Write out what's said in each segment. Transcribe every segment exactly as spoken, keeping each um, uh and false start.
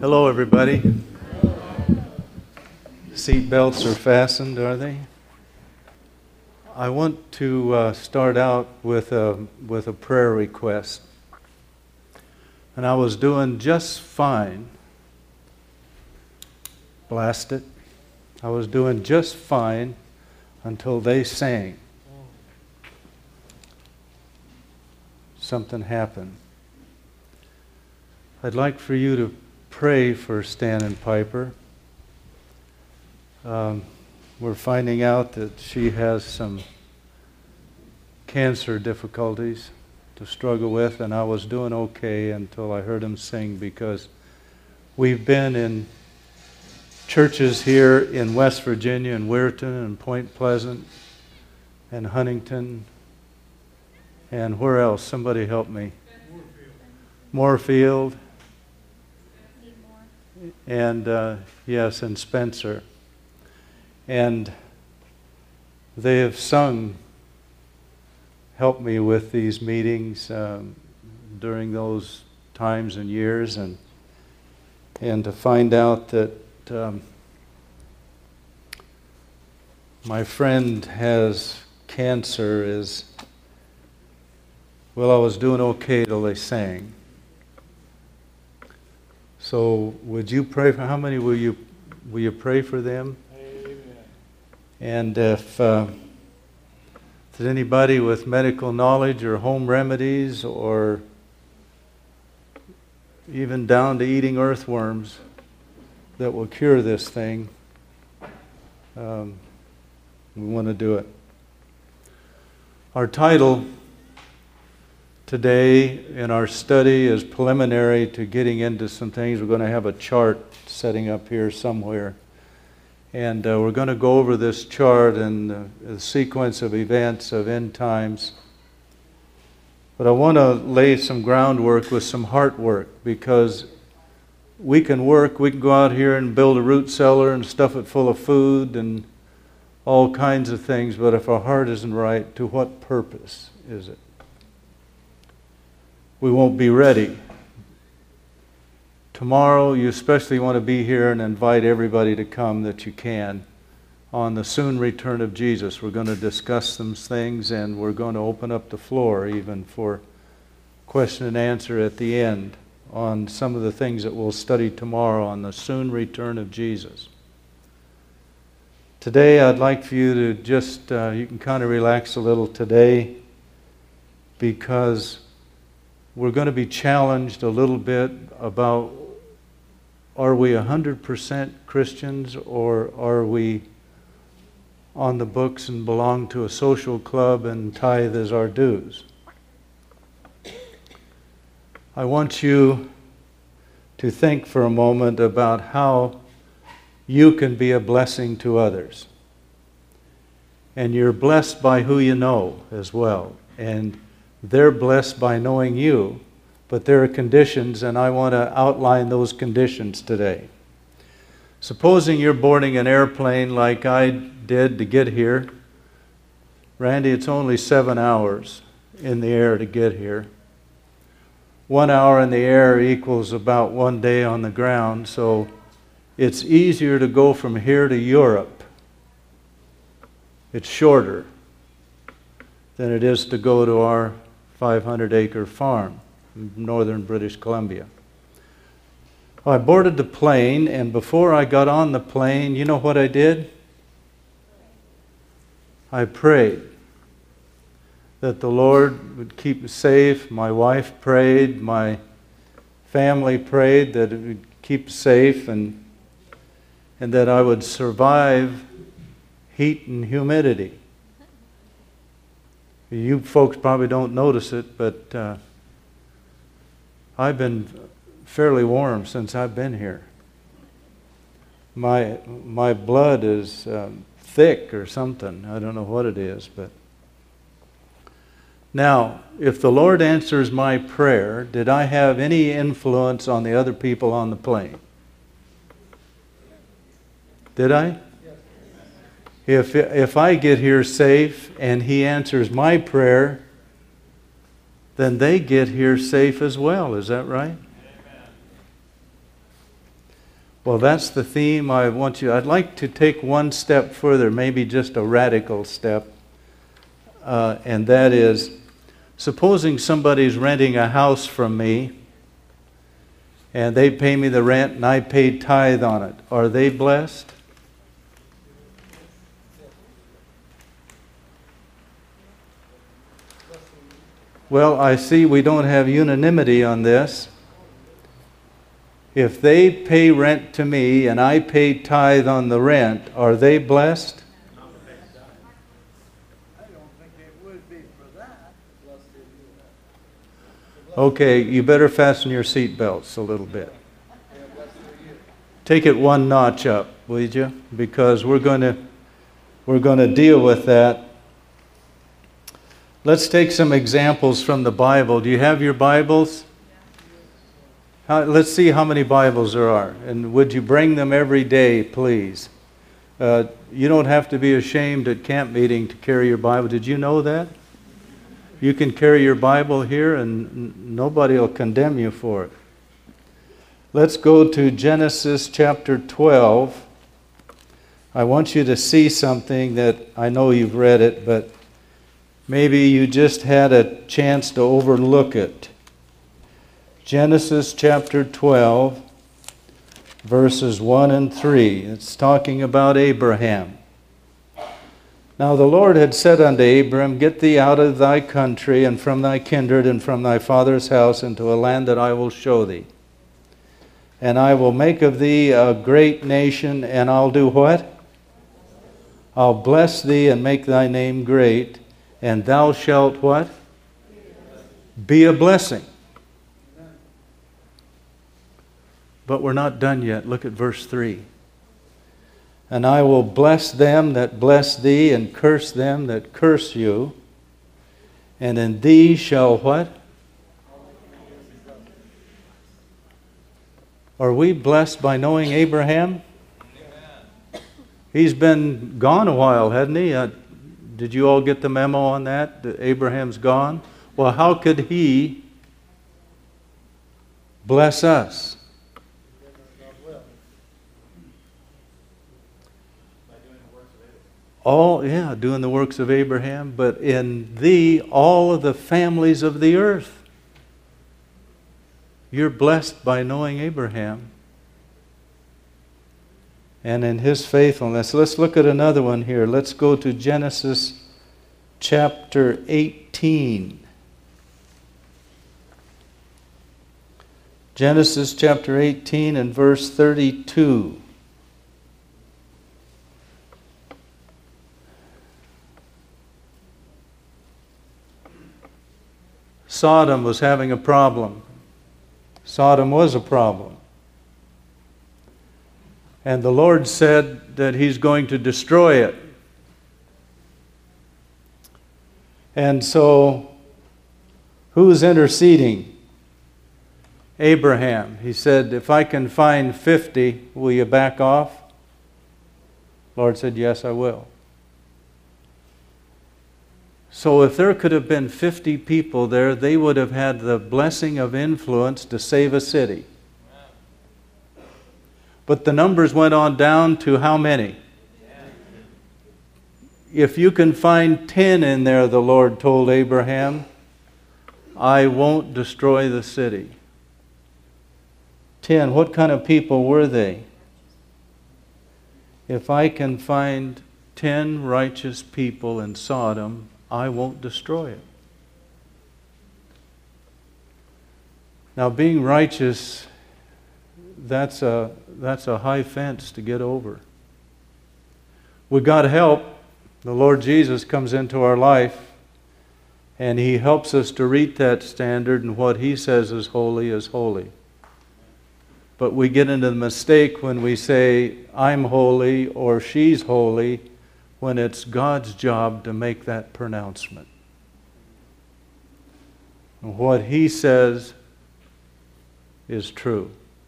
Hello, everybody. Seat belts are fastened, are they? I want to uh, start out with a, with a prayer request. And I was doing just fine. Blast it. I was doing just fine until they sang. Something happened. I'd like for you to pray for Stan and Piper. Um, we're finding out that she has some cancer difficulties to struggle with, and I was doing okay until I heard him sing, because we've been in churches here in West Virginia, in Weirton and Point Pleasant and Huntington, and where else? Somebody help me. Moorfield. And uh, yes, and Spencer. And they have sung, helped me with these meetings um, during those times and years, and and to find out that um, my friend has cancer is, well, I was doing okay till they sang. So would you pray for, how many will you, will you pray for them? Amen. And if uh, there's anybody with medical knowledge or home remedies, or even down to eating earthworms, that will cure this thing, um, we want to do it. Our title today in our study is preliminary to getting into some things. We're going to have a chart setting up here somewhere. And uh, we're going to go over this chart and uh, the sequence of events of end times. But I want to lay some groundwork with some heart work, because we can work, we can go out here and build a root cellar and stuff it full of food and all kinds of things, but if our heart isn't right, to what purpose is it? We won't be ready. Tomorrow, you especially want to be here and invite everybody to come that you can on the soon return of Jesus. We're going to discuss some things, and we're going to open up the floor even for question and answer at the end on some of the things that we'll study tomorrow on the soon return of Jesus. Today, I'd like for you to just, uh, you can kind of relax a little today, because we're going to be challenged a little bit about, are we one hundred percent Christians, or are we on the books and belong to a social club and tithe as our dues? I want you to think for a moment about how you can be a blessing to others. And you're blessed by who you know as well. And they're blessed by knowing you, but there are conditions, and I want to outline those conditions today. Supposing you're boarding an airplane like I did to get here. Randy, it's only seven hours in the air to get here. One hour in the air equals about one day on the ground, so it's easier to go from here to Europe. It's shorter than it is to go to our five hundred acre farm in northern British Columbia. I boarded the plane, and before I got on the plane, you know what I did? I prayed that the Lord would keep me safe. My wife prayed, my family prayed that it would keep safe, and, and that I would survive heat and humidity. You folks probably don't notice it, but uh, I've been fairly warm since I've been here. My my blood is um, thick or something. I don't know what it is, but now, if the Lord answers my prayer, did I have any influence on the other people on the plane? Did I? If, if I get here safe and He answers my prayer, then they get here safe as well. Is that right? Amen. Well, that's the theme I want you. I'd like to take one step further, maybe just a radical step, uh, and that is, supposing somebody's renting a house from me, and they pay me the rent, and I pay tithe on it. Are they blessed? Well, I see we don't have unanimity on this. If they pay rent to me and I pay tithe on the rent, are they blessed? I don't think it would be for that. Okay, you better fasten your seatbelts a little bit. Take it one notch up, would you? Because we're going to we're going to deal with that. Let's take some examples from the Bible. Do you have your Bibles? How, let's see how many Bibles there are. And would you bring them every day, please? Uh, you don't have to be ashamed at camp meeting to carry your Bible. Did you know that? You can carry your Bible here and n- nobody will condemn you for it. Let's go to Genesis chapter twelve. I want you to see something that I know you've read it, but maybe you just had a chance to overlook it. Genesis chapter twelve, verses one and three. It's talking about Abraham. Now the Lord had said unto Abram, Get thee out of thy country, and from thy kindred, and from thy father's house, into a land that I will show thee. And I will make of thee a great nation, and I'll do what? I'll bless thee and make thy name great, and thou shalt what? Be a blessing. But we're not done yet. Look at verse three. And I will bless them that bless thee, and curse them that curse you. And in thee shall what? Are we blessed by knowing Abraham? He's been gone a while, hasn't he? Uh, did you all get the memo on that? That Abraham's gone? Well, how could he bless us? All, yeah, doing the works of Abraham, but in thee, all of the families of the earth. You're blessed by knowing Abraham and in his faithfulness. Let's look at another one here. Let's go to Genesis chapter eighteen. Genesis chapter eighteen and verse thirty-two. Sodom was having a problem. Sodom was a problem. And the Lord said that He's going to destroy it. And so, who's interceding? Abraham. He said, if I can find fifty, will you back off? Lord said, yes, I will. So if there could have been fifty people there, they would have had the blessing of influence to save a city. But the numbers went on down to how many? If you can find ten in there, the Lord told Abraham, I won't destroy the city. Ten, what kind of people were they? If I can find ten righteous people in Sodom, I won't destroy it. Now, being righteous, that's a, that's a high fence to get over. We got help. The Lord Jesus comes into our life, and He helps us to reach that standard, and what He says is holy is holy. But we get into the mistake when we say, I'm holy or she's holy, when it's God's job to make that pronouncement. And what He says is true.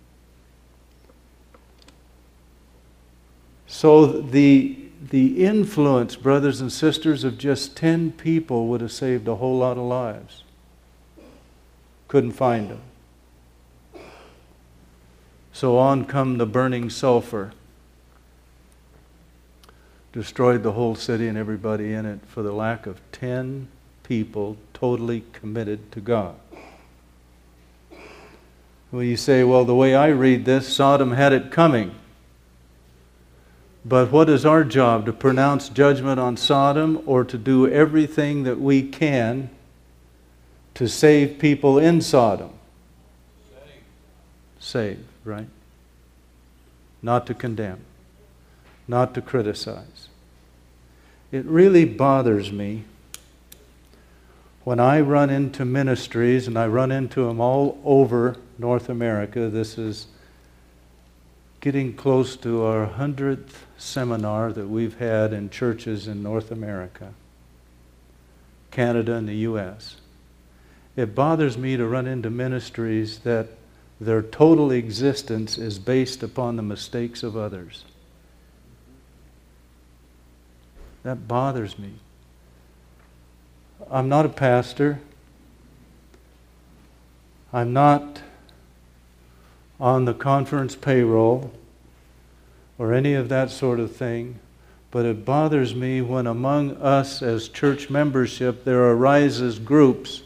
So the, the influence, brothers and sisters, of just ten people would have saved a whole lot of lives. Couldn't find them. So on come the burning sulfur. Destroyed the whole city and everybody in it for the lack of ten people totally committed to God. Well, you say, well, the way I read this, Sodom had it coming. But what is our job? To pronounce judgment on Sodom, or to do everything that we can to save people in Sodom? Save. Save, right? Not to condemn. Not to criticize. It really bothers me when I run into ministries, and I run into them all over North America. This is getting close to our hundredth seminar that we've had in churches in North America, Canada and the U S. It bothers me to run into ministries that their total existence is based upon the mistakes of others. That bothers me. I'm not a pastor. I'm not on the conference payroll or any of that sort of thing, but it bothers me when among us as church membership there arises groups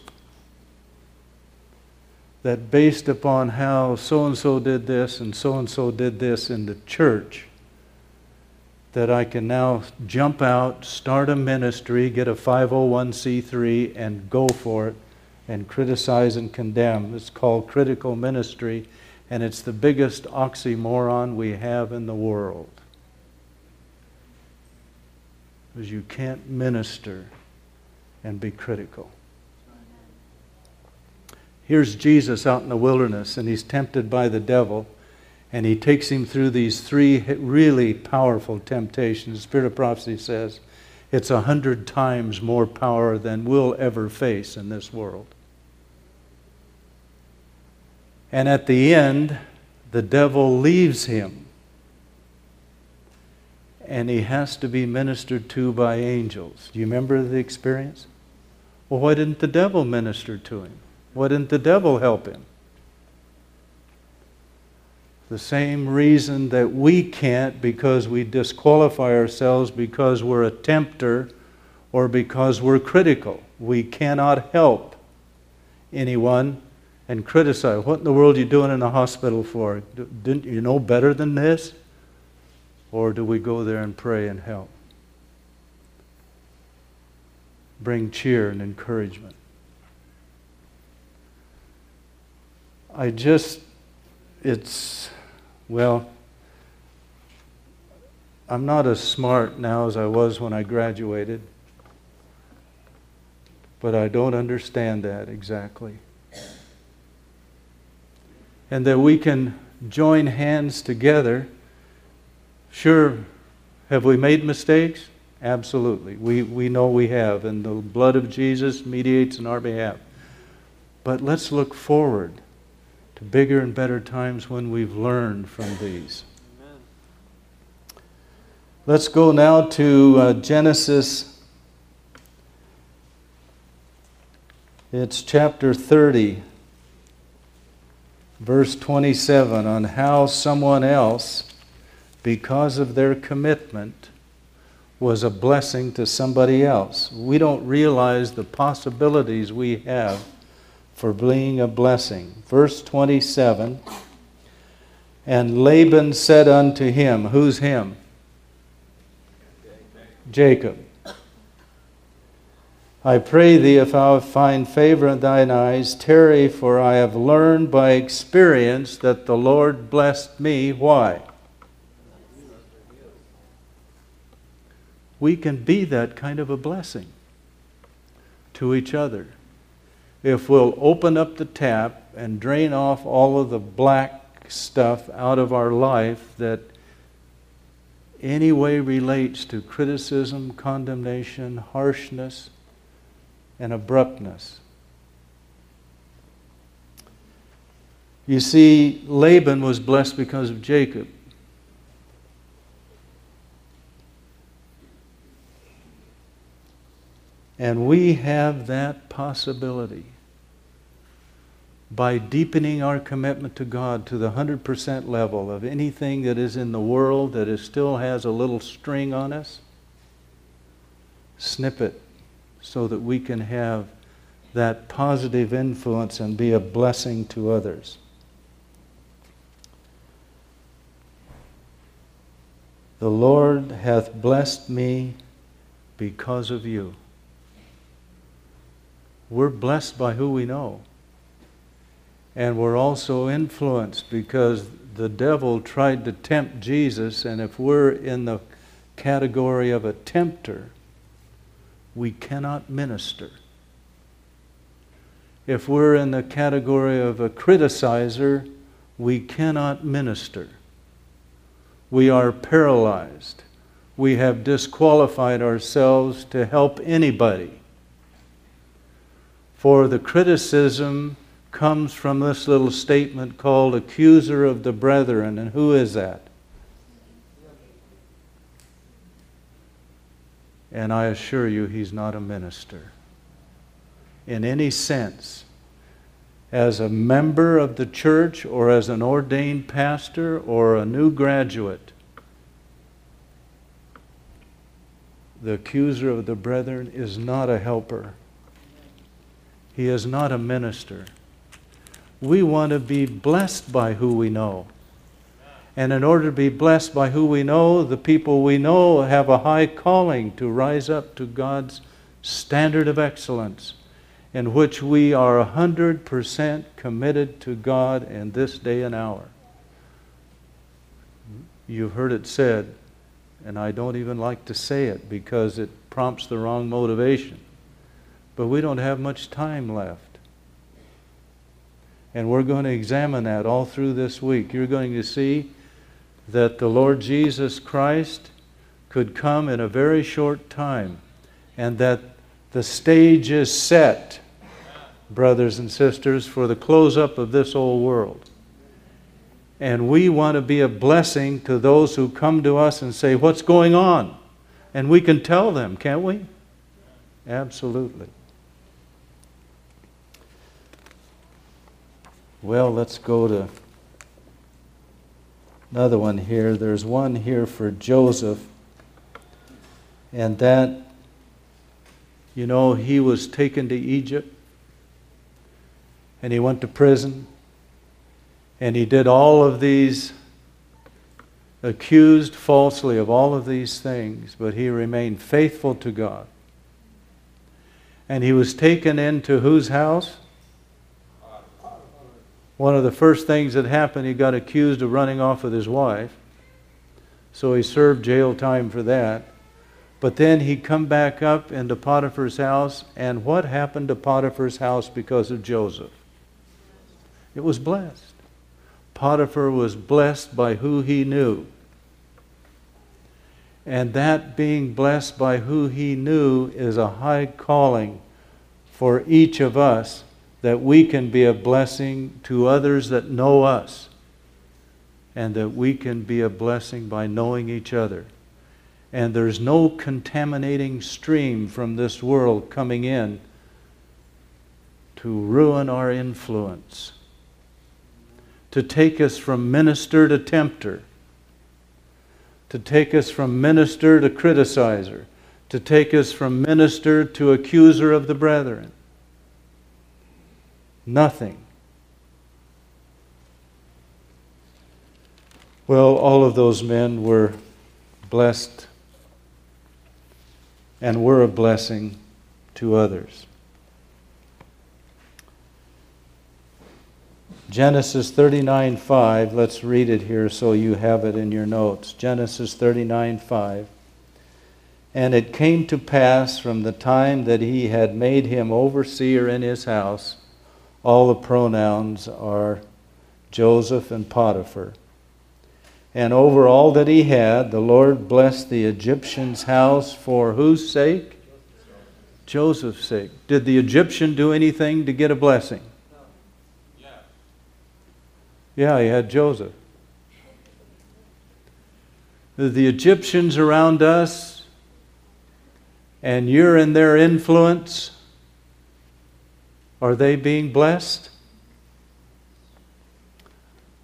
that, based upon how so-and-so did this and so-and-so did this in the church, that I can now jump out, start a ministry, get a five oh one c three, and go for it and criticize and condemn. It's called critical ministry, and it's the biggest oxymoron we have in the world. Because you can't minister and be critical. Here's Jesus out in the wilderness, and he's tempted by the devil. And he takes him through these three really powerful temptations. The Spirit of Prophecy says it's a hundred times more power than we'll ever face in this world. And at the end, the devil leaves him. And he has to be ministered to by angels. Do you remember the experience? Well, why didn't the devil minister to him? Why didn't the devil help him? The same reason that we can't, because we disqualify ourselves because we're a tempter or because we're critical. We cannot help anyone and criticize. What in the world are you doing in the hospital for? Didn't you know better than this? Or do we go there and pray and help? Bring cheer and encouragement. I just, it's... Well, I'm not as smart now as I was when I graduated, but I don't understand that exactly. And that we can join hands together. Sure, have we made mistakes? Absolutely. We, we know we have, and the blood of Jesus mediates in our behalf. But let's look forward to bigger and better times when we've learned from these. Amen. Let's go now to uh, Genesis. It's chapter thirty, verse twenty-seven, on how someone else, because of their commitment, was a blessing to somebody else. We don't realize the possibilities we have for being a blessing. Verse twenty-seven, and Laban said unto him, who's him? Jacob. I pray thee, if I find favor in thine eyes, tarry, for I have learned by experience that the Lord blessed me. Why? We can be that kind of a blessing to each other if we'll open up the tap and drain off all of the black stuff out of our life that any way relates to criticism, condemnation, harshness, and abruptness. You see, Laban was blessed because of Jacob. And we have that possibility. by deepening our commitment to God to the one hundred percent level of anything that is in the world that is still has a little string on us, snip it so that we can have that positive influence and be a blessing to others. The Lord hath blessed me because of you. We're blessed by who we know. And we're also influenced because the devil tried to tempt Jesus, and if we're in the category of a tempter, we cannot minister. If we're in the category of a criticizer, we cannot minister. We are paralyzed. We have disqualified ourselves to help anybody. For the criticism comes from this little statement called accuser of the brethren. And who is that? And I assure you, he's not a minister. In any sense, as a member of the church or as an ordained pastor or a new graduate, the accuser of the brethren is not a helper. He is not a minister. We want to be blessed by who we know. And in order to be blessed by who we know, the people we know have a high calling to rise up to God's standard of excellence, in which we are one hundred percent committed to God in this day and hour. You've heard it said, and I don't even like to say it because it prompts the wrong motivation, but we don't have much time left. And we're going to examine that all through this week. You're going to see that the Lord Jesus Christ could come in a very short time, and that the stage is set, brothers and sisters, for the close-up of this old world. And we want to be a blessing to those who come to us and say, "What's going on?" And we can tell them, can't we? Absolutely. Well, let's go to another one here. There's one here for Joseph. And that, you know, he was taken to Egypt. And he went to prison. And he did all of these, accused falsely of all of these things. But he remained faithful to God. And he was taken into whose house? One of the first things that happened, he got accused of running off with his wife. So he served jail time for that. But then he come back up into Potiphar's house. And what happened to Potiphar's house because of Joseph? It was blessed. Potiphar was blessed by who he knew. And that being blessed by who he knew is a high calling for each of us, that we can be a blessing to others that know us, and that we can be a blessing by knowing each other. And there's no contaminating stream from this world coming in to ruin our influence, to take us from minister to tempter, to take us from minister to criticizer, to take us from minister to accuser of the brethren. Nothing. Well, all of those men were blessed and were a blessing to others. Genesis thirty-nine five, let's read it here so you have it in your notes. Genesis thirty-nine five. And it came to pass from the time that he had made him overseer in his house, all the pronouns are Joseph and Potiphar. And over all that he had, the Lord blessed the Egyptian's house for whose sake? Joseph's sake. Did the Egyptian do anything to get a blessing? Yeah. Yeah, he had Joseph. The Egyptians around us, and you're in their influence, are they being blessed?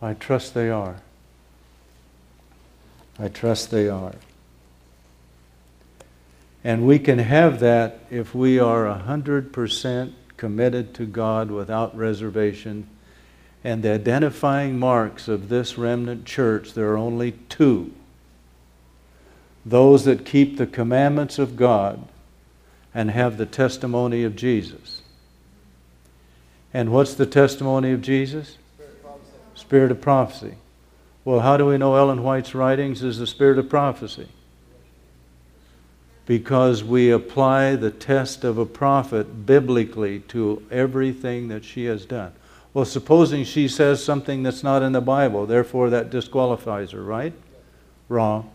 I trust they are. I trust they are. And we can have that if we are one hundred percent committed to God without reservation. And the identifying marks of this remnant church, there are only two. Those that keep the commandments of God and have the testimony of Jesus. And what's the testimony of Jesus? Spirit of prophecy. Spirit of prophecy. Well, how do we know Ellen White's writings is the spirit of prophecy? Because we apply the test of a prophet biblically to everything that she has done. Well, supposing she says something that's not in the Bible, therefore that disqualifies her, right? Wrong.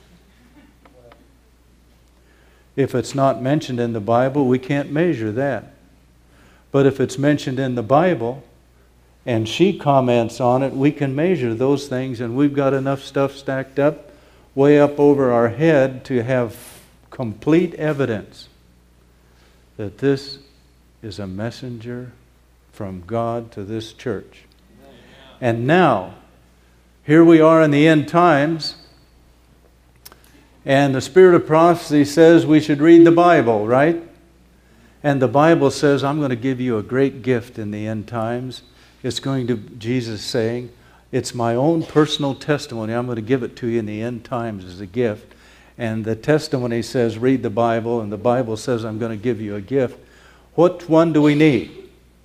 If it's not mentioned in the Bible, we can't measure that. But if it's mentioned in the Bible, and she comments on it, we can measure those things, and we've got enough stuff stacked up way up over our head to have complete evidence that this is a messenger from God to this church. And now, here we are in the end times, and the spirit of prophecy says we should read the Bible, right? And the Bible says, I'm going to give you a great gift in the end times. It's going to, Jesus saying, it's my own personal testimony. I'm going to give it to you in the end times as a gift. And the testimony says, read the Bible, and the Bible says, I'm going to give you a gift. What one do we need?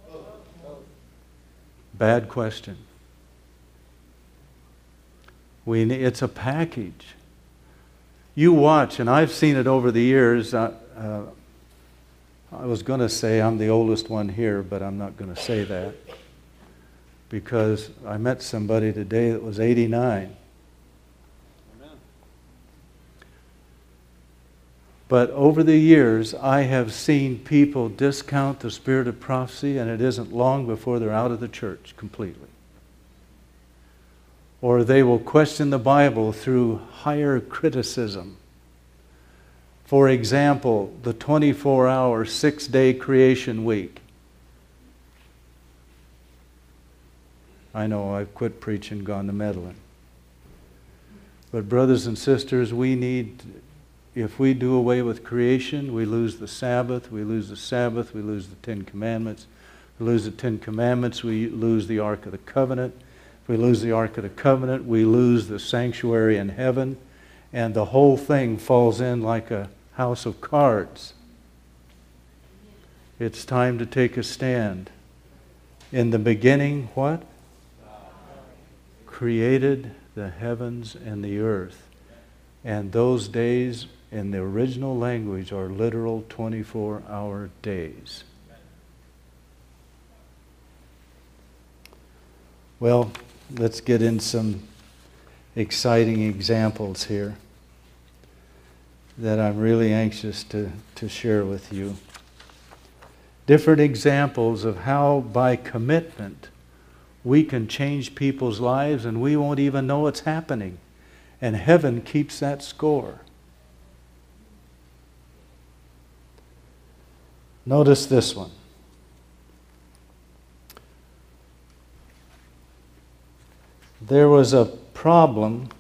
Bad question. We need, it's a package. You watch, and I've seen it over the years. Uh, uh, I was going to say I'm the oldest one here, but I'm not going to say that. Because I met somebody today that was eighty-nine. Amen. But over the years, I have seen people discount the spirit of prophecy, and it isn't long before they're out of the church completely. Or they will question the Bible through higher criticism. For example, the twenty-four hour, six-day creation week. I know I've quit preaching, gone to meddling. But brothers and sisters, we need, if we do away with creation, we lose the Sabbath. We lose the Sabbath, we lose the Ten Commandments. We lose the Ten Commandments, we lose the Ark of the Covenant. If we lose the Ark of the Covenant, we lose the sanctuary in heaven. And the whole thing falls in like a house of cards. It's time to take a stand. In the beginning, what? Created the heavens and the earth. And those days in the original language are literal twenty-four hour days. Well, let's get in some exciting examples here that I'm really anxious to, to share with you. Different examples of how by commitment we can change people's lives and we won't even know it's happening. And heaven keeps that score. Notice this one. There was a problem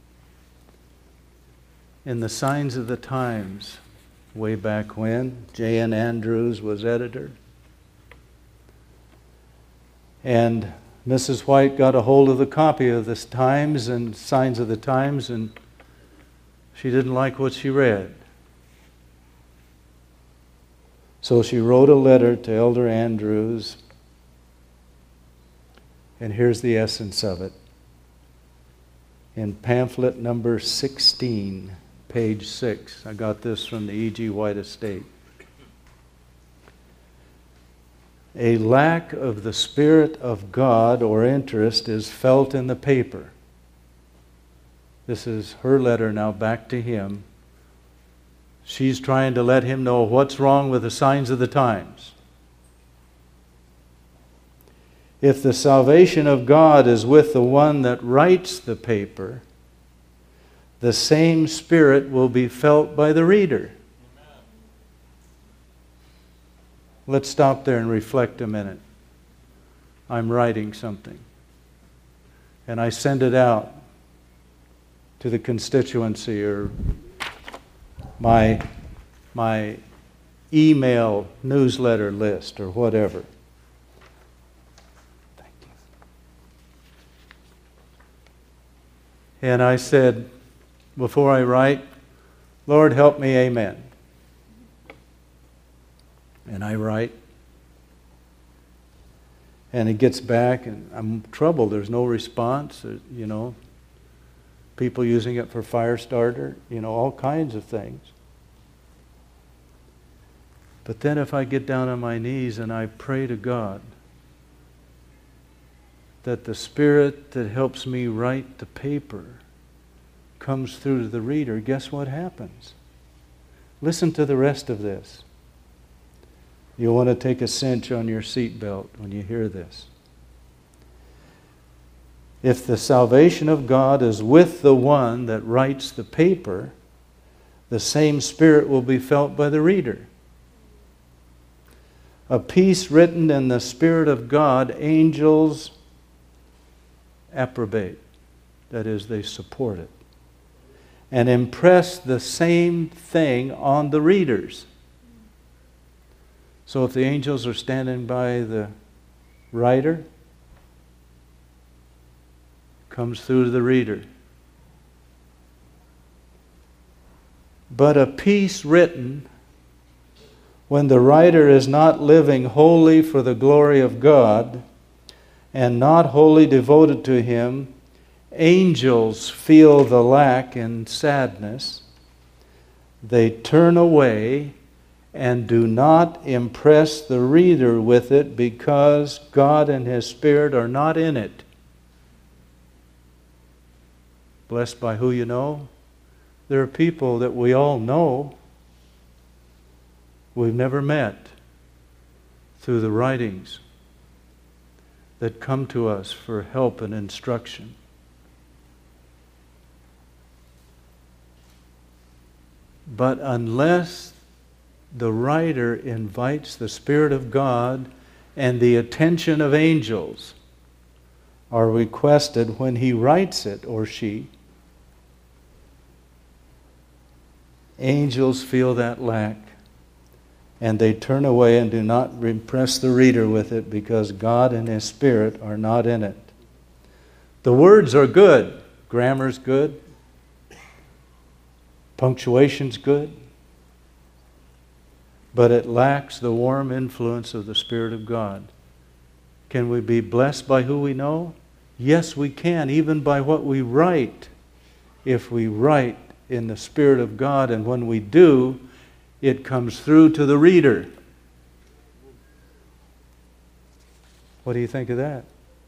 in the Signs of the Times way back when. J N Andrews was editor. And Missus White got a hold of the copy of the Times and Signs of the Times, and she didn't like what she read. So she wrote a letter to Elder Andrews, and here's the essence of it. In pamphlet number sixteen, page six. I got this from the E G White Estate. A lack of the Spirit of God or interest is felt in the paper. This is her letter now back to him. She's trying to let him know what's wrong with the Signs of the Times. If the salvation of God is with the one that writes the paper, the same Spirit will be felt by the reader. Amen. Let's stop there and reflect a minute. I'm writing something. and I send it out to the constituency or my, my email newsletter list or whatever. Thank you. And I said, before I write, Lord, help me, amen. And I write. And it gets back, and I'm troubled. There's no response, you know. People using it for fire starter, you know, all kinds of things. But then if I get down on my knees and I pray to God that the Spirit that helps me write the paper comes through to the reader, guess what happens? Listen to the rest of this. You'll want to take a cinch on your seatbelt when you hear this. If the salvation of God is with the one that writes the paper, the same Spirit will be felt by the reader. A piece written in the Spirit of God, angels approbate. That is, they support it. And impress the same thing on the readers. So if the angels are standing by the writer, comes through to the reader. But a piece written when the writer is not living wholly for the glory of God and not wholly devoted to Him, angels feel the lack and sadness. They turn away and do not impress the reader with it because God and His Spirit are not in it. Blessed by who you know? There are people that we all know we've never met through the writings that come to us for help and instruction. But unless the writer invites the Spirit of God and the attention of angels are requested when he writes it, or she, angels feel that lack and they turn away and do not impress the reader with it because God and His Spirit are not in it. The words are good. Grammar's good. Punctuation's good. But it lacks the warm influence of the Spirit of God. Can we be blessed by who we know? Yes, we can, even by what we write. If we write in the Spirit of God, and when we do, it comes through to the reader. What do you think of that?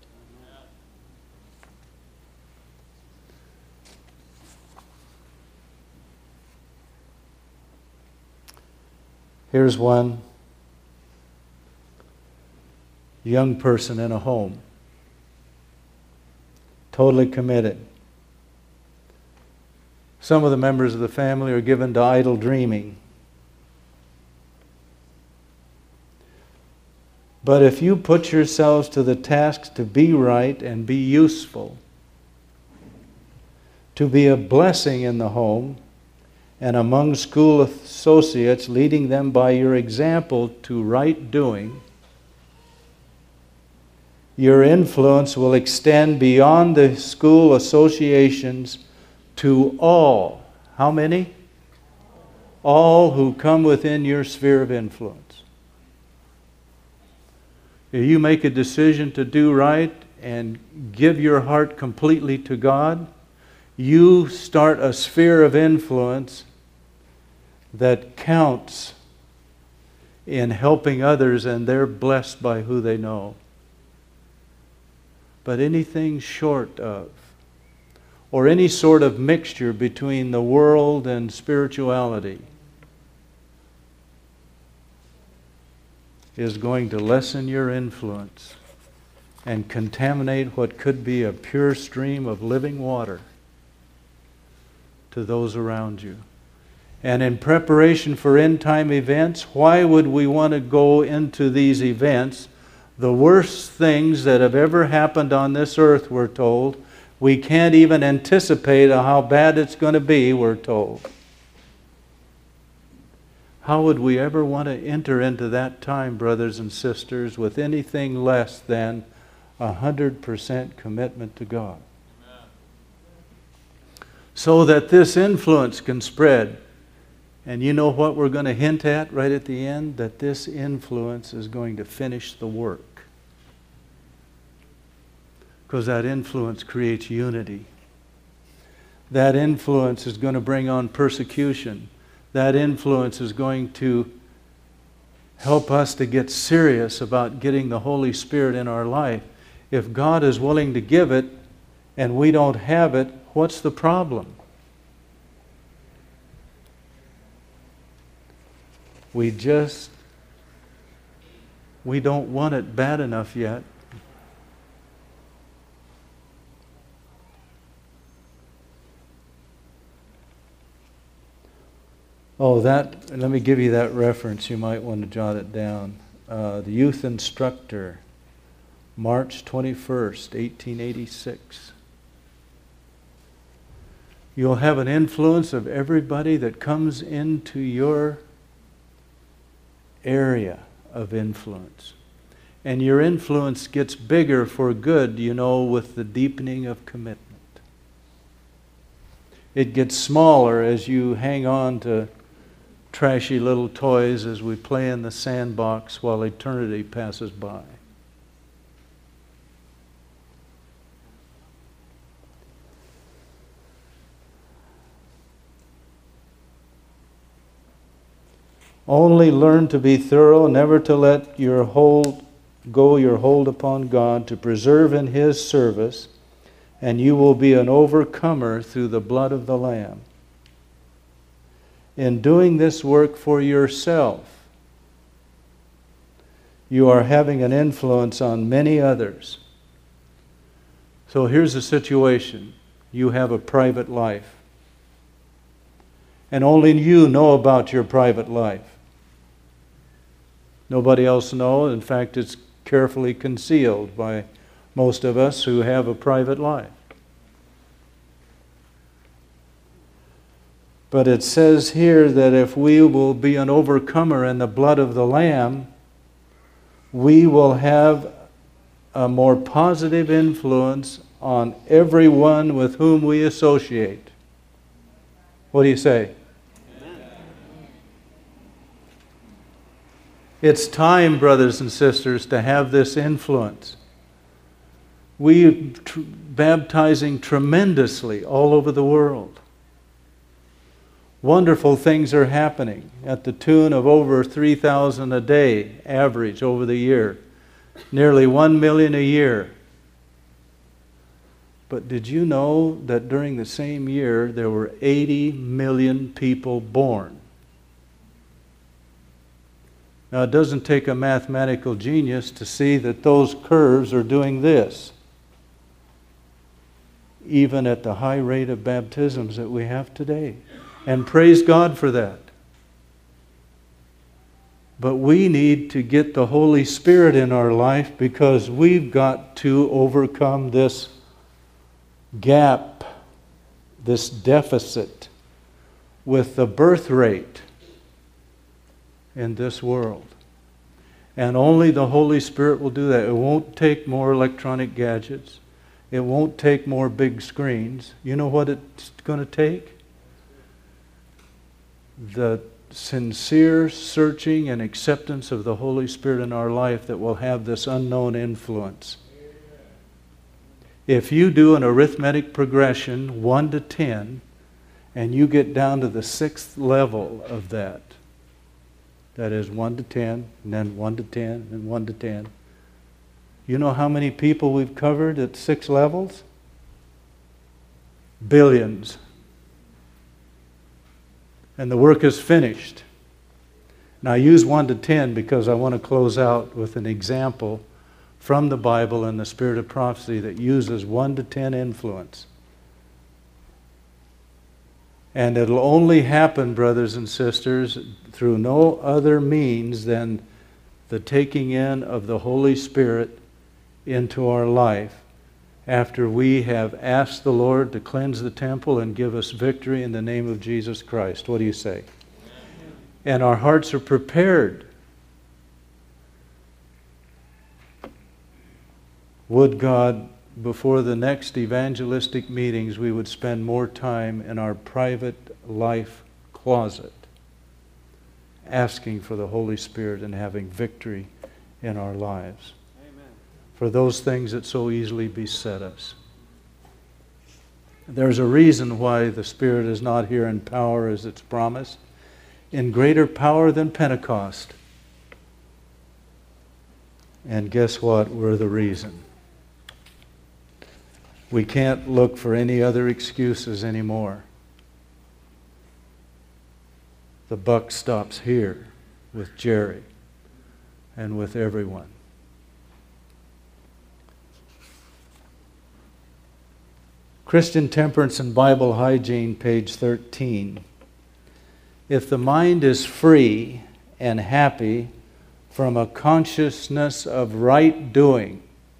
Here's one young person in a home, totally committed. Some of the members of the family are given to idle dreaming. But if you put yourselves to the task to be right and be useful, to be a blessing in the home and among school associates, leading them by your example to right doing, your influence will extend beyond the school associations to all. How many? All who come within your sphere of influence. If you make a decision to do right and give your heart completely to God, you start a sphere of influence that counts in helping others, and they're blessed by who they know. But anything short of, or any sort of mixture between the world and spirituality, is going to lessen your influence and contaminate what could be a pure stream of living water to those around you. And in preparation for end-time events, why would we want to go into these events The worst things that have ever happened on this earth, we're told. We can't even anticipate how bad it's going to be, we're told. How would we ever want to enter into that time, brothers and sisters, with anything less than a hundred percent commitment to God? Amen. So that this influence can spread. And you know what we're going to hint at right at the end? That this influence is going to finish the work. Because that influence creates unity. That influence is going to bring on persecution. That influence is going to help us to get serious about getting the Holy Spirit in our life. If God is willing to give it and we don't have it, what's the problem? We just, we don't want it bad enough yet. Oh, that, let me give you that reference. You might want to jot it down. Uh, the Youth Instructor, March twenty-first, eighteen eighty-six. You'll have an influence of everybody that comes into your area of influence. And your influence gets bigger for good, you know, with the deepening of commitment. It gets smaller as you hang on to trashy little toys as we play in the sandbox while eternity passes by. Only learn to be thorough, never to let your hold go your hold upon God, to preserve in His service, and you will be an overcomer through the blood of the Lamb. In doing this work for yourself, you are having an influence on many others. So here's the situation. You have a private life. And only you know about your private life. Nobody else knows. In fact, it's carefully concealed by most of us who have a private life. But it says here that if we will be an overcomer in the blood of the Lamb, we will have a more positive influence on everyone with whom we associate. What do you say? Amen. It's time, brothers and sisters, to have this influence. We are tr- baptizing tremendously all over the world. Wonderful things are happening at the tune of over three thousand a day, average over the year. Nearly one million a year. But did you know that during the same year there were eighty million people born? Now it doesn't take a mathematical genius to see that those curves are doing this. Even at the high rate of baptisms that we have today. And praise God for that. But we need to get the Holy Spirit in our life because we've got to overcome this gap, this deficit with the birth rate in this world. And only the Holy Spirit will do that. It won't take more electronic gadgets. It won't take more big screens. You know what it's going to take? The sincere searching and acceptance of the Holy Spirit in our life that will have this unknown influence. If you do an arithmetic progression, one to ten, and you get down to the sixth level of that, that is one to ten, and then one to ten, and one to ten, you know how many people we've covered at six levels? Billions. And the work is finished. Now I use one to ten because I want to close out with an example from the Bible and the Spirit of Prophecy that uses one to ten influence. And it'll only happen, brothers and sisters, through no other means than the taking in of the Holy Spirit into our life after we have asked the Lord to cleanse the temple and give us victory in the name of Jesus Christ. What do you say? And our hearts are prepared. Would God, before the next evangelistic meetings, we would spend more time in our private life closet asking for the Holy Spirit and having victory in our lives. Amen. For those things that so easily beset us. There's a reason why the Spirit is not here in power as it's promised, in greater power than Pentecost. And guess what? We're the reason. We can't look for any other excuses anymore. The buck stops here with Jerry and with everyone. Christian Temperance and Bible Hygiene, page thirteen. If the mind is free and happy from a consciousness of right doing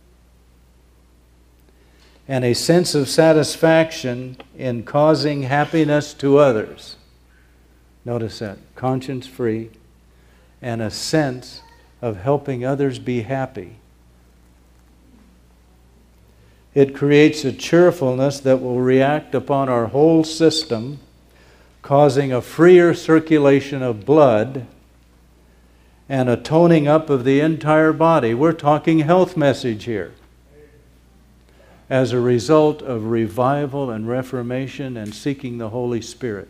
and a sense of satisfaction in causing happiness to others, notice that, conscience free, and a sense of helping others be happy. It creates a cheerfulness that will react upon our whole system, causing a freer circulation of blood and a toning up of the entire body. We're talking health message here. As a result of revival and reformation and seeking the Holy Spirit.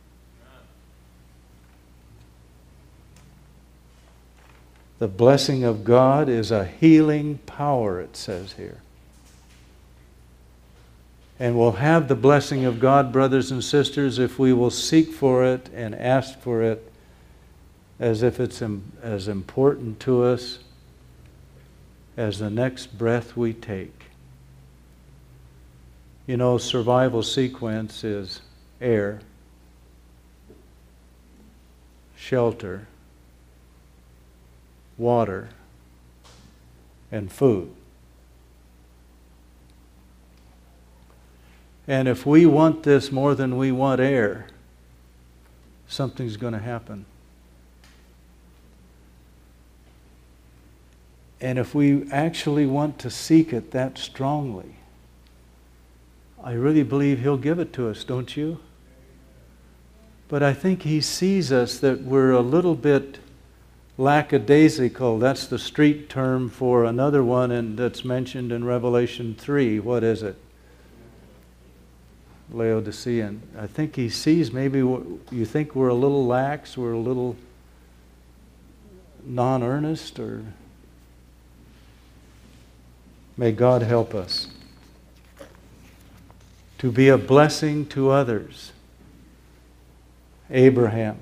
The blessing of God is a healing power, it says here. And we'll have the blessing of God, brothers and sisters, if we will seek for it and ask for it as if it's as important to us as the next breath we take. You know, survival sequence is air, shelter, water, and food. And if we want this more than we want air, something's going to happen. And if we actually want to seek it that strongly, I really believe He'll give it to us, don't you? But I think He sees us that we're a little bit lackadaisical. That's the street term for another one and that's mentioned in Revelation three. What is it? Laodicean. I think He sees maybe you think we're a little lax, we're a little non-earnest, or may God help us to be a blessing to others. Abraham,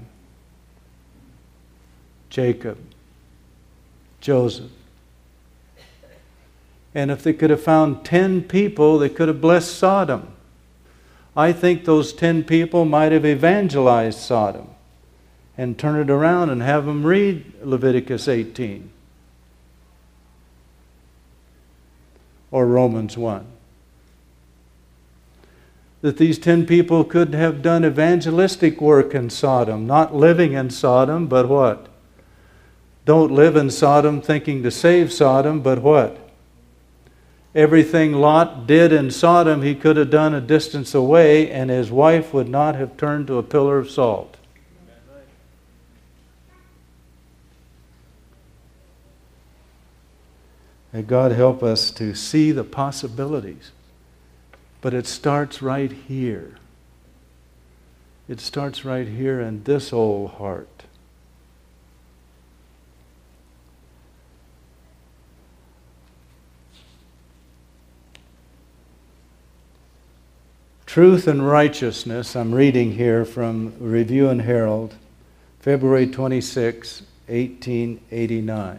Jacob, Joseph. And if they could have found ten people, they could have blessed Sodom. I think those ten people might have evangelized Sodom and turn it around and have them read Leviticus eighteen or Romans one. That these ten people could have done evangelistic work in Sodom, not living in Sodom, but what? Don't live in Sodom thinking to save Sodom, but what? Everything Lot did in Sodom, he could have done a distance away, and his wife would not have turned to a pillar of salt. May God help us to see the possibilities. But it starts right here. It starts right here in this old heart. Truth and Righteousness, I'm reading here from Review and Herald, February twenty-sixth, eighteen eighty-nine.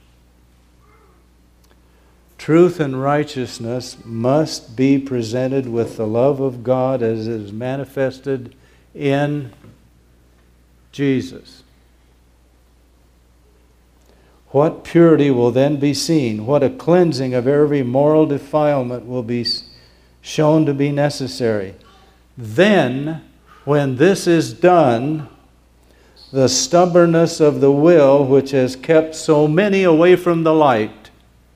Truth and righteousness must be presented with the love of God as it is manifested in Jesus. What purity will then be seen? What a cleansing of every moral defilement will be shown to be necessary. Then, when this is done, the stubbornness of the will, which has kept so many away from the light,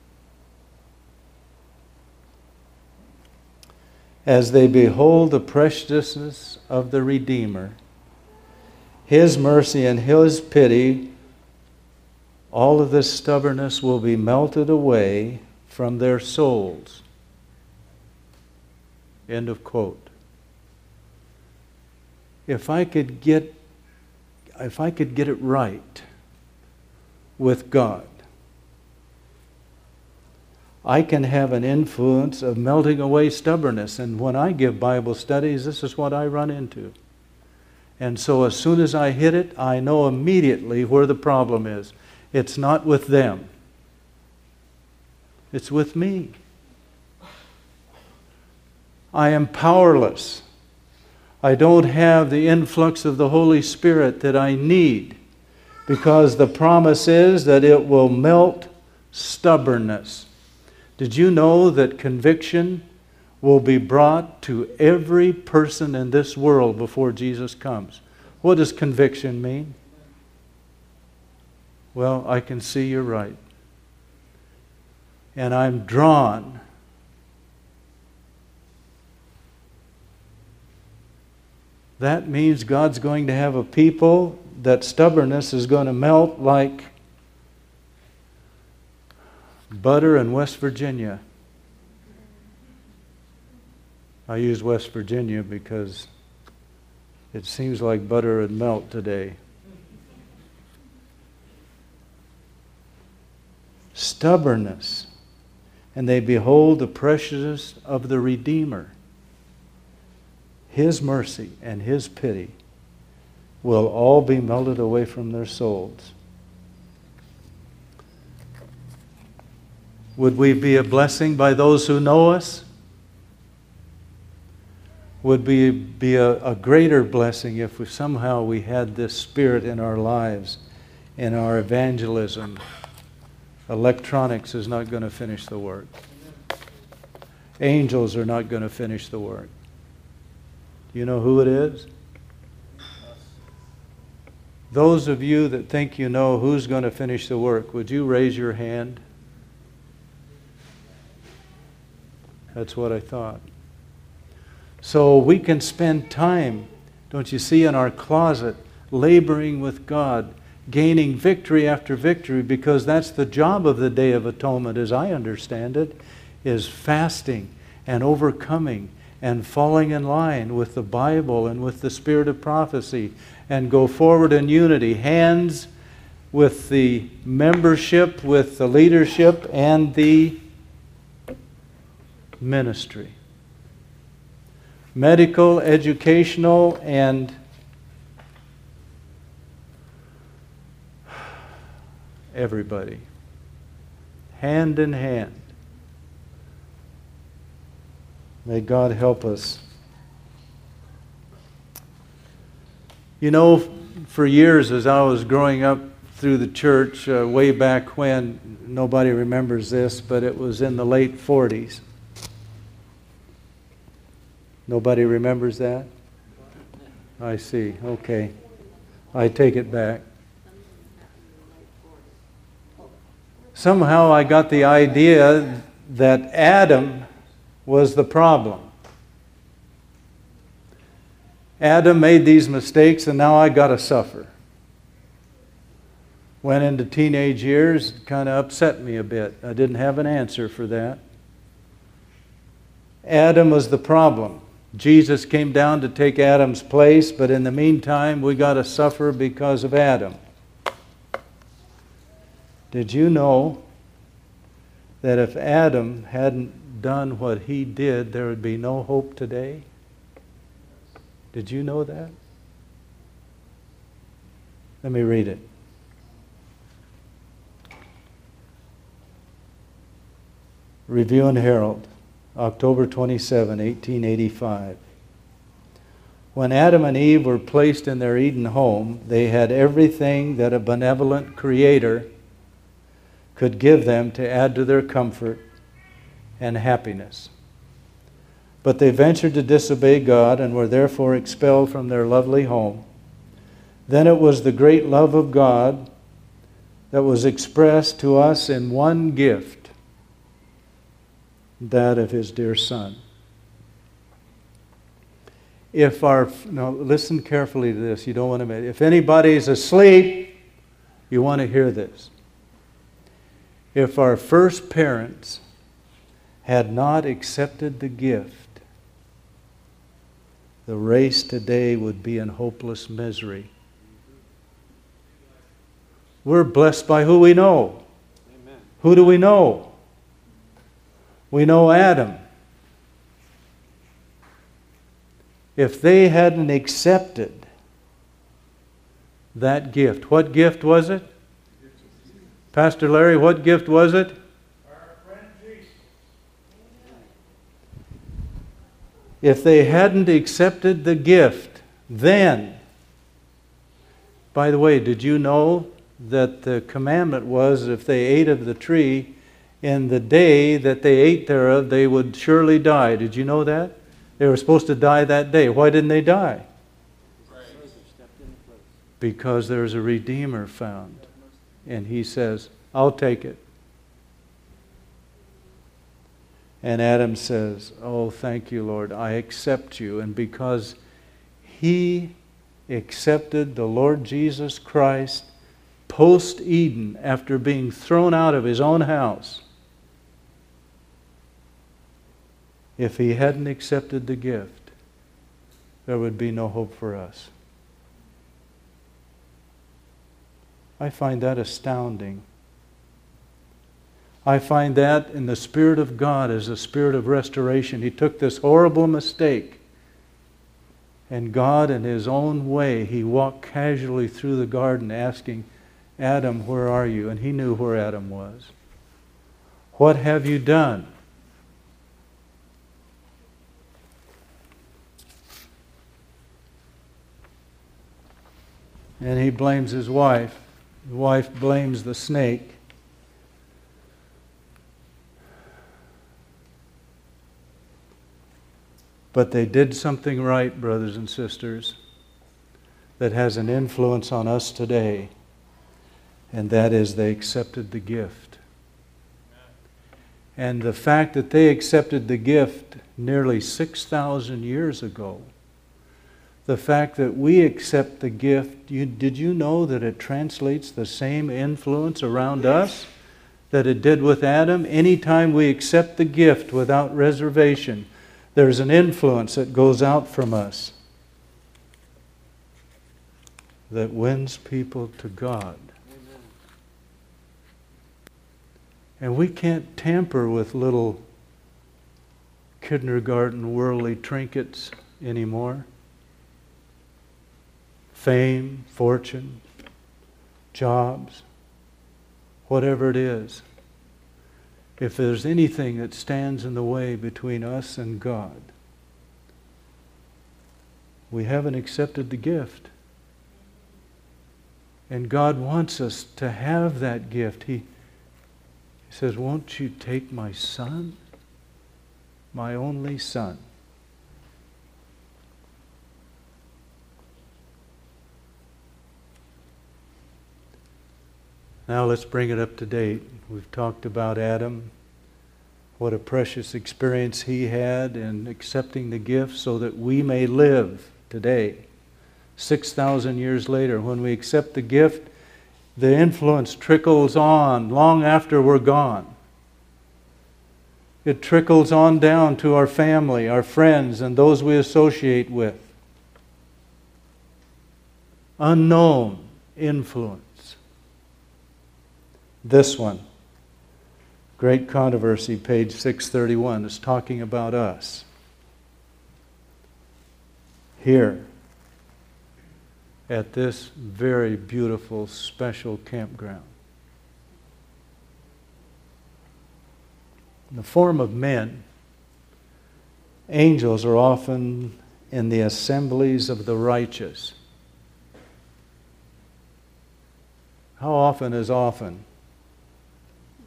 as they behold the preciousness of the Redeemer, His mercy and His pity, all of this stubbornness will be melted away from their souls. End of quote. If I could get, if I could get it right with God, I can have an influence of melting away stubbornness. And when I give Bible studies, this is what I run into. And so as soon as I hit it, I know immediately where the problem is. It's not with them. It's with me. I am powerless. I don't have the influx of the Holy Spirit that I need, because the promise is that it will melt stubbornness. Did you know that conviction will be brought to every person in this world before Jesus comes? What does conviction mean? Well, I can see you're right. And I'm drawn that means God's going to have a people that stubbornness is going to melt like butter in West Virginia. I use West Virginia because it seems like butter would melt today. Stubbornness. And they behold the preciousness of the Redeemer. His mercy and His pity will all be melted away from their souls. Would we be a blessing by those who know us? Would we be a, a greater blessing if we, somehow we had this spirit in our lives, in our evangelism? Electronics is not going to finish the work. Angels are not going to finish the work. You know who it is? Those of you that think you know who's going to finish the work, would you raise your hand? That's what I thought. So we can spend time, don't you see, in our closet, laboring with God, gaining victory after victory, because that's the job of the Day of Atonement, as I understand it, is fasting and overcoming and falling in line with the Bible and with the spirit of prophecy, and go forward in unity, hands with the membership, with the leadership, and the ministry. Medical, educational, and everybody. Hand in hand. May God help us. You know, for years as I was growing up through the church, uh, way back when, nobody remembers this, but it was in the late forties. Nobody remembers that? I see. Okay. I take it back. Somehow I got the idea that Adam was the problem. Adam made these mistakes and now I got to suffer. Went into teenage years, it kind of upset me a bit. I didn't have an answer for that. Adam was the problem. Jesus came down to take Adam's place, but in the meantime, we got to suffer because of Adam. Did you know that if Adam hadn't done what he did, there would be no hope today? Did you know that? Let me read it. Review and Herald, October twenty-seventh, eighteen eighty-five. When Adam and Eve were placed in their Eden home, they had everything that a benevolent Creator could give them to add to their comfort and happiness. But they ventured to disobey God and were therefore expelled from their lovely home. Then it was the great love of God that was expressed to us in one gift, that of His dear Son. If our, now listen carefully to this, you don't want to miss. If anybody's asleep, you want to hear this. If our first parents had not accepted the gift, the race today would be in hopeless misery. We're blessed by who we know. Amen. Who do we know? We know Adam. If they hadn't accepted that gift, what gift was it? Pastor Larry, what gift was it? Our friend Jesus. If they hadn't accepted the gift, then, by the way, did you know that the commandment was if they ate of the tree, in the day that they ate thereof, they would surely die. Did you know that? They were supposed to die that day. Why didn't they die? Because there's a Redeemer found. And He says, I'll take it. And Adam says, oh, thank you, Lord. I accept you. And because he accepted the Lord Jesus Christ post-Eden, after being thrown out of his own house, if he hadn't accepted the gift, there would be no hope for us. I find that astounding. I find that in the Spirit of God as a spirit of restoration. He took this horrible mistake, and God, in His own way, He walked casually through the garden asking, Adam, where are you? And He knew where Adam was. What have you done? And he blames his wife. The wife blames the snake. But they did something right, brothers and sisters, that has an influence on us today. And that is they accepted the gift. And the fact that they accepted the gift nearly six thousand years ago, the fact that we accept the gift, you, did you know that it translates the same influence around us that it did with Adam? Anytime we accept the gift without reservation, there's an influence that goes out from us that wins people to God. Amen. And we can't tamper with little kindergarten worldly trinkets anymore. Fame, fortune, jobs, whatever it is. If there's anything that stands in the way between us and God, we haven't accepted the gift. And God wants us to have that gift. He, he says, won't you take my son, my only son? Now let's bring it up to date. We've talked about Adam, what a precious experience he had in accepting the gift so that we may live today. six thousand years later, when we accept the gift, the influence trickles on long after we're gone. It trickles on down to our family, our friends, and those we associate with. Unknown influence. This one, Great Controversy, page six thirty-one, is talking about us. Here, at this very beautiful, special campground. In the form of men, angels are often in the assemblies of the righteous. How often is often?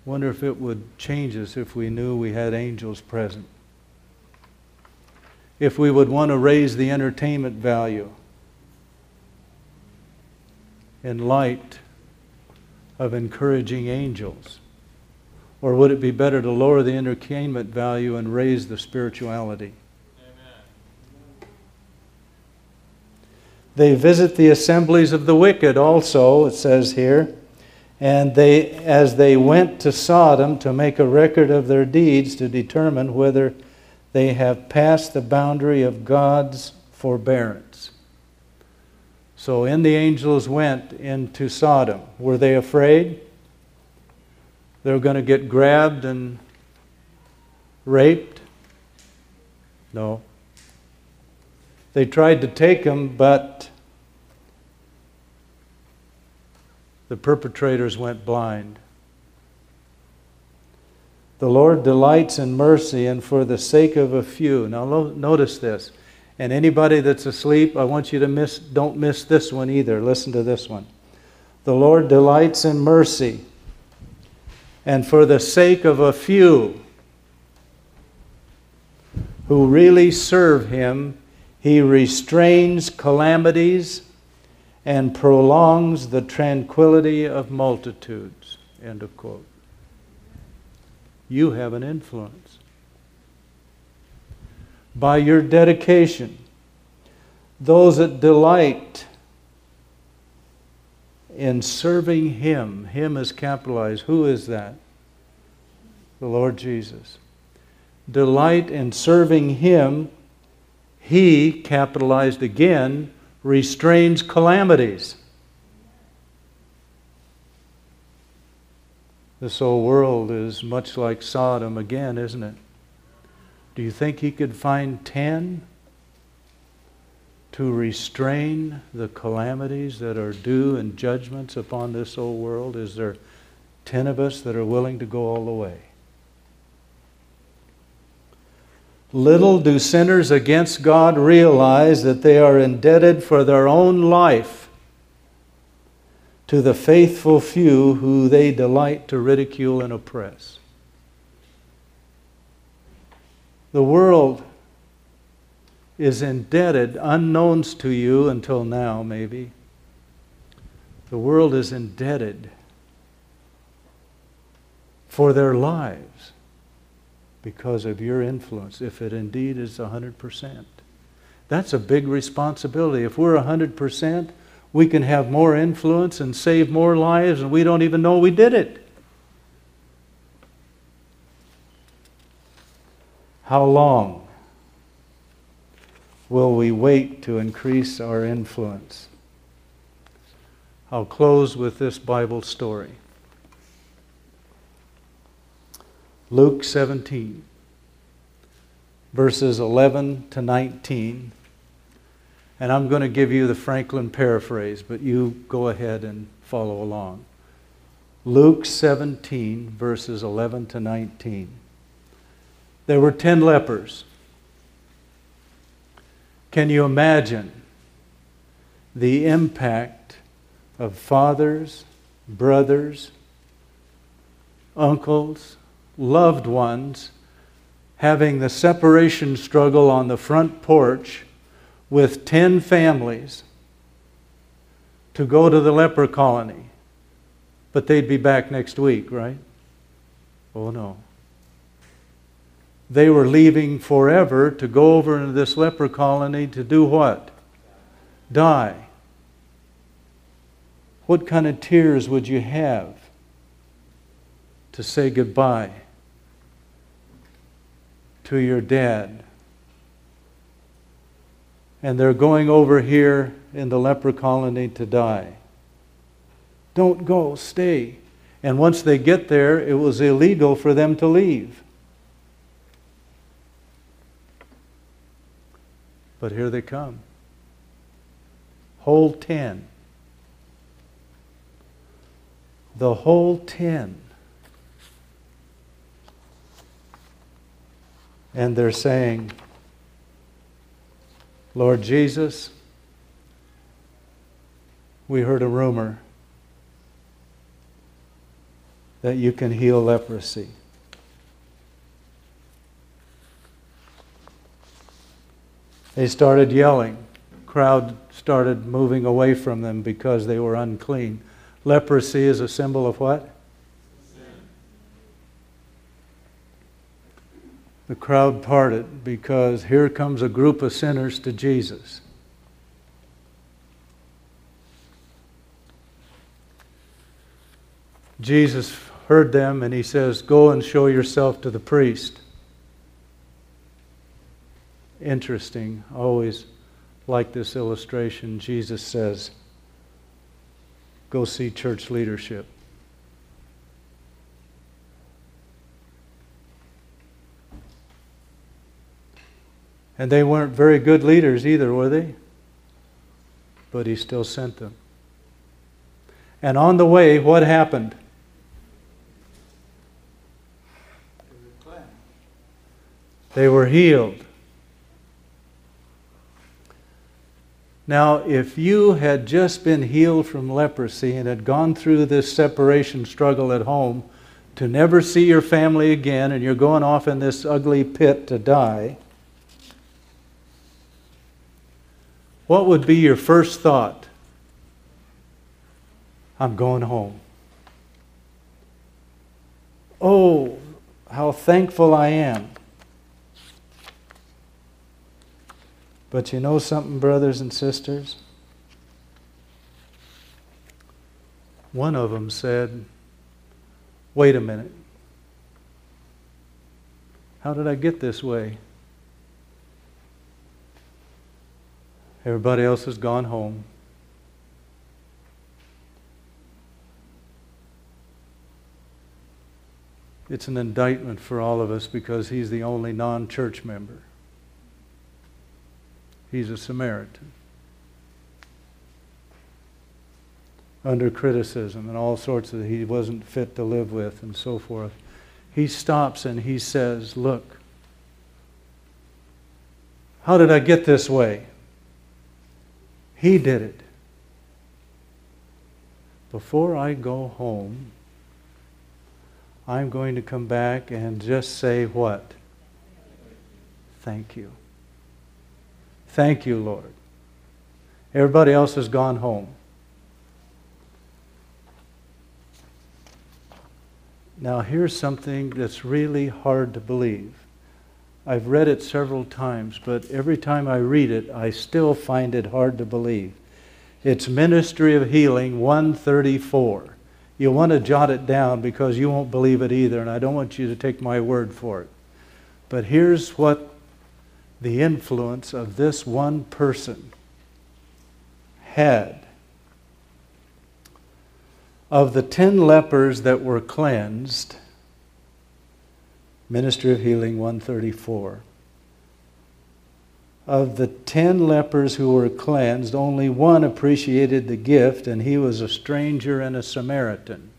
Wonder if it would change us if we knew we had angels present. If we would want to raise the entertainment value in light of encouraging angels. Or would it be better to lower the entertainment value and raise the spirituality? Amen. They visit the assemblies of the wicked also, it says here. And they, as they went to Sodom to make a record of their deeds to determine whether they have passed the boundary of God's forbearance. So in the angels went into Sodom. Were they afraid? They were going to get grabbed and raped? No. They tried to take them, but the perpetrators went blind. The Lord delights in mercy, and for the sake of a few. Now lo- notice this. And anybody that's asleep, I want you to miss, don't miss this one either. Listen to this one. The Lord delights in mercy, and for the sake of a few who really serve Him, He restrains calamities and prolongs the tranquility of multitudes. End of quote. You have an influence. By your dedication, those that delight in serving Him, Him is capitalized. Who is that? The Lord Jesus. Delight in serving Him, He, capitalized again, restrains calamities. This whole world is much like Sodom again, isn't it? Do you think He could find ten to restrain the calamities that are due and judgments upon this whole world? Is there ten of us that are willing to go all the way? Little do sinners against God realize that they are indebted for their own life to the faithful few who they delight to ridicule and oppress. The world is indebted, unknowns to you until now maybe, the world is indebted for their lives because of your influence, if it indeed is one hundred percent. That's a big responsibility. If we're one hundred percent, we can have more influence and save more lives, and we don't even know we did it. How long will we wait to increase our influence? I'll close with this Bible story. Luke seventeen, verses eleven to nineteen. And I'm going to give you the Franklin paraphrase, but you go ahead and follow along. Luke seventeen, verses eleven to nineteen. There were ten lepers. Can you imagine the impact of fathers, brothers, uncles, loved ones having the separation struggle on the front porch with ten families to go to the leper colony? But they'd be back next week, right? Oh no. They were leaving forever to go over into this leper colony to do what? Die. What kind of tears would you have to say goodbye to your dad? And they're going over here in the leper colony to die. Don't go, stay. And once they get there, it was illegal for them to leave. But here they come. Whole ten. The whole ten. And they're saying, Lord Jesus, we heard a rumor that you can heal leprosy. They started yelling. Crowd started moving away from them because they were unclean. Leprosy is a symbol of what? The crowd parted because here comes a group of sinners to Jesus. Jesus heard them and he says, "Go and show yourself to the priest." Interesting. I always like this illustration. Jesus says, "Go see church leadership." And they weren't very good leaders either, were they? But he still sent them. And on the way, what happened? They were healed. Now, if you had just been healed from leprosy and had gone through this separation struggle at home to never see your family again, and you're going off in this ugly pit to die, what would be your first thought? I'm going home. Oh, how thankful I am. But you know something, brothers and sisters? One of them said, "Wait a minute. How did I get this way? Everybody else has gone home. It's an indictment for all of us because he's the only non-church member. He's a Samaritan. Under criticism and all sorts of, he wasn't fit to live with and so forth. He stops and he says, "Look, how did I get this way? He did it. Before I go home, I'm going to come back and just say what? Thank you. Thank you, Lord." Everybody else has gone home. Now here's something that's really hard to believe. I've read it several times, but every time I read it, I still find it hard to believe. It's Ministry of Healing one thirty-four. You'll want to jot it down because you won't believe it either, and I don't want you to take my word for it. But here's what the influence of this one person had. Of the ten lepers that were cleansed, Ministry of Healing one thirty-four, of the ten lepers who were cleansed, only one appreciated the gift, and he was a stranger and a Samaritan.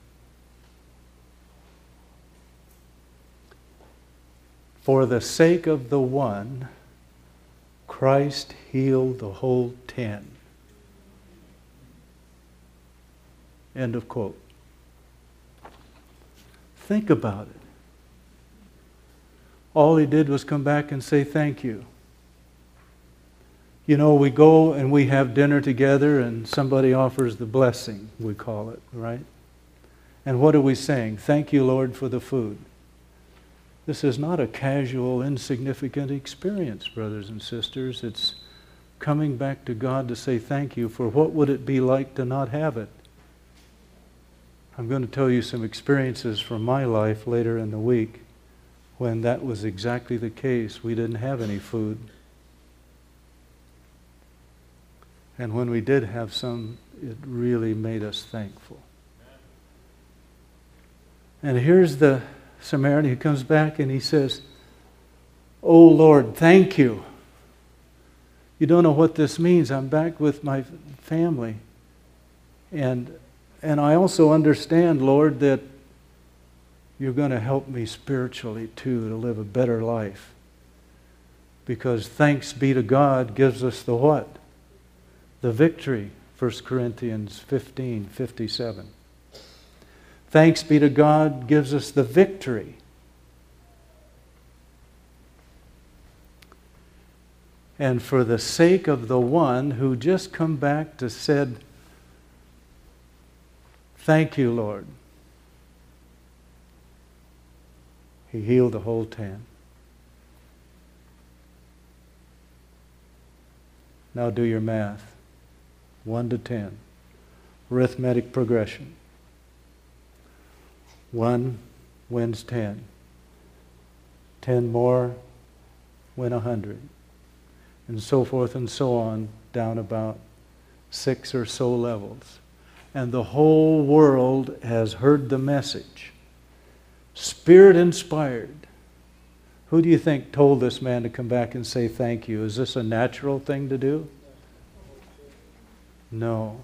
For the sake of the one, Christ healed the whole ten. End of quote. Think about it. All he did was come back and say thank you. You know, we go and we have dinner together and somebody offers the blessing, we call it, right? And what are we saying? Thank you, Lord, for the food. This is not a casual, insignificant experience, brothers and sisters. It's coming back to God to say thank you for what would it be like to not have it. I'm going to tell you some experiences from my life later in the week when that was exactly the case. We didn't have any food. And when we did have some, it really made us thankful. And here's the Samaritan who comes back and he says, "Oh Lord, thank you. You don't know what this means. I'm back with my family. And, and I also understand, Lord, that you're going to help me spiritually too to live a better life. Because thanks be to God gives us the what? The victory. First Corinthians fifteen fifty-seven. thanks be to God, gives us the victory. And for the sake of the one who just come back to said, thank you, Lord, He healed the whole ten. Now do your math. One to ten. Arithmetic progression. One wins ten. Ten more win a hundred. And so forth and so on, down about six or so levels. And the whole world has heard the message. Spirit inspired. Who do you think told this man to come back and say thank you? Is this a natural thing to do? No.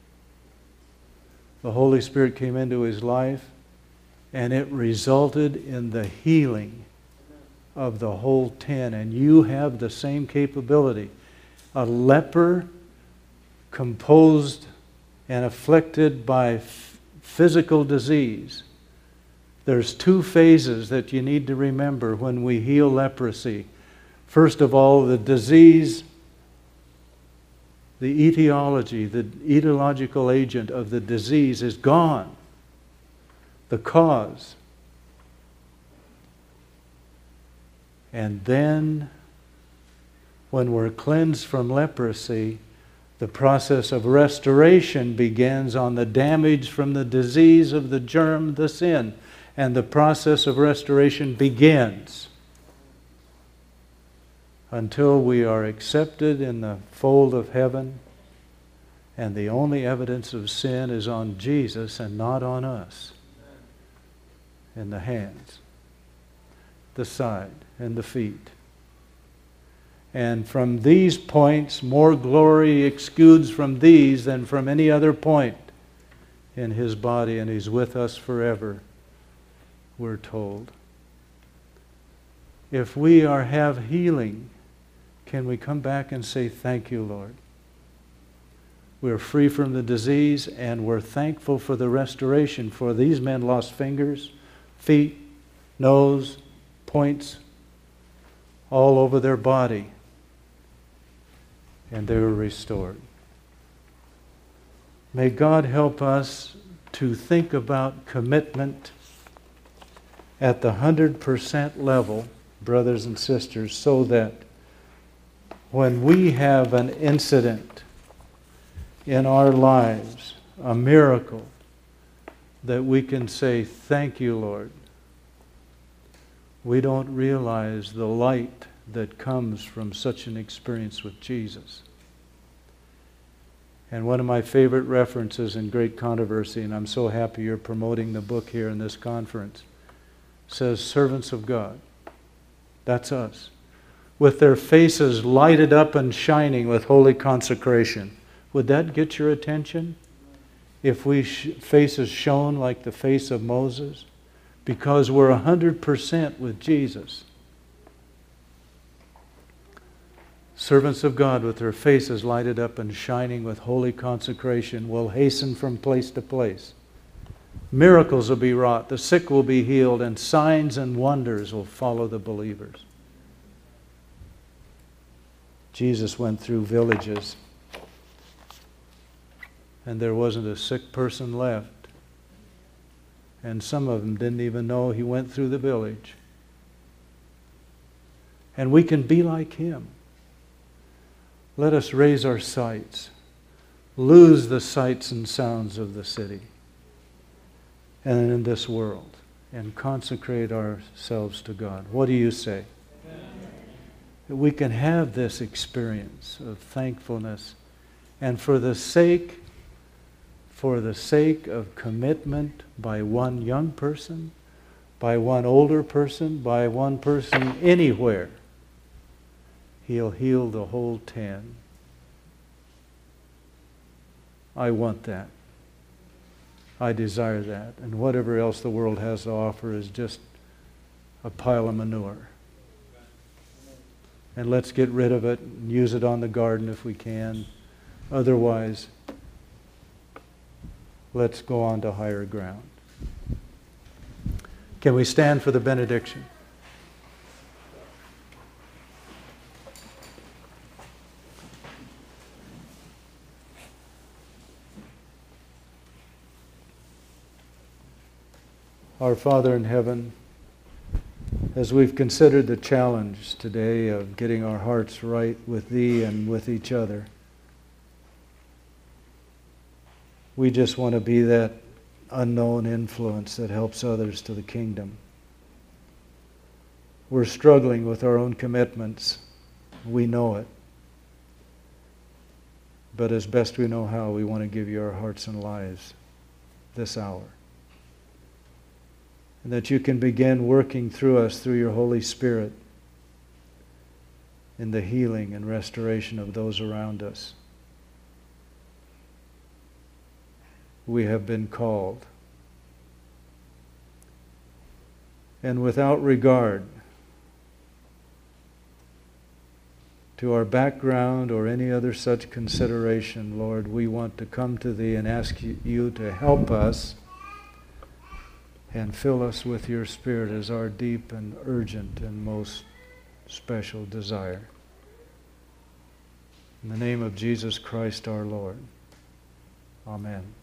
The Holy Spirit came into his life, and it resulted in the healing of the whole ten. And you have the same capability. A leper composed and afflicted by f- physical disease. There's two phases that you need to remember when we heal leprosy. First of all, the disease, the etiology, the etiological agent of the disease is gone. The cause. And then, when we're cleansed from leprosy, the process of restoration begins on the damage from the disease of the germ, the sin. And the process of restoration begins until we are accepted in the fold of heaven, and the only evidence of sin is on Jesus and not on us. In the hands, the side, and the feet. And from these points, more glory exudes from these than from any other point in His body, and He's with us forever, we're told. If we are have healing, can we come back and say, thank you, Lord? We're free from the disease, and we're thankful for the restoration, for these men lost fingers, feet, nose, points, all over their body, and they were restored. May God help us to think about commitment at the one hundred percent level, brothers and sisters, so that when we have an incident in our lives, a miracle, that we can say, thank you, Lord. We don't realize the light that comes from such an experience with Jesus. And one of my favorite references in Great Controversy, and I'm so happy you're promoting the book here in this conference, says, servants of God. That's us. With their faces lighted up and shining with holy consecration. Would that get your attention? If we sh- faces shone like the face of Moses? Because we're one hundred percent with Jesus. Servants of God with their faces lighted up and shining with holy consecration will hasten from place to place. Miracles will be wrought, the sick will be healed, and signs and wonders will follow the believers. Jesus went through villages, and there wasn't a sick person left. And some of them didn't even know He went through the village. And we can be like Him. Let us raise our sights, lose the sights and sounds of the city and in this world, and consecrate ourselves to God. What do you say? Amen. That we can have this experience of thankfulness, and for the sake, for the sake of commitment by one young person, by one older person, by one person anywhere, He'll heal the whole ten. I want that. I desire that. And whatever else the world has to offer is just a pile of manure. And let's get rid of it and use it on the garden if we can. Otherwise, let's go on to higher ground. Can we stand for the benediction? Our Father in heaven, as we've considered the challenge today of getting our hearts right with Thee and with each other, we just want to be that unknown influence that helps others to the kingdom. We're struggling with our own commitments. We know it. But as best we know how, we want to give You our hearts and lives this hour. And that You can begin working through us through Your Holy Spirit in the healing and restoration of those around us. We have been called. And without regard to our background or any other such consideration, Lord, we want to come to Thee and ask You to help us and fill us with Your Spirit as our deep and urgent and most special desire. In the name of Jesus Christ our Lord. Amen.